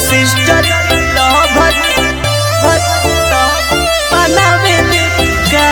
Sister lover बनावे का।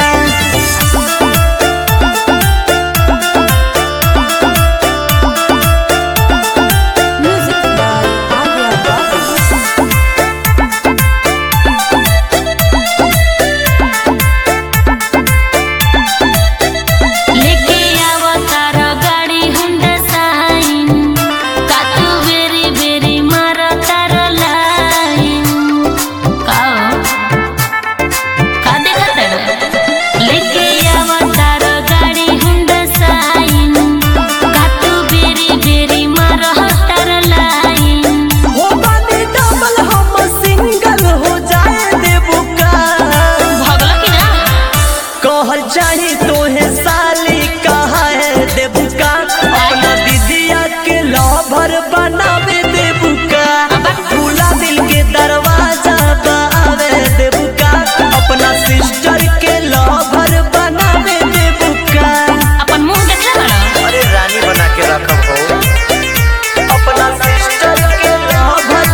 चाहे तोहे साली कहा है देबुका, अपना दीदिया के लवर बनावे देबुका, खुला दिल के दरवाजा बावे देबुका, अपना सिस्टर के लवर बनावे देबुका। अपन मुंह देखला बड़ा। अरे रानी बना के रखब हो अपना सिस्टर के लवर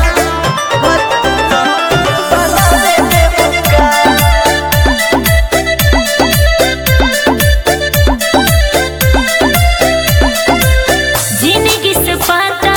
बनावे देबुका। जिंदगी से पता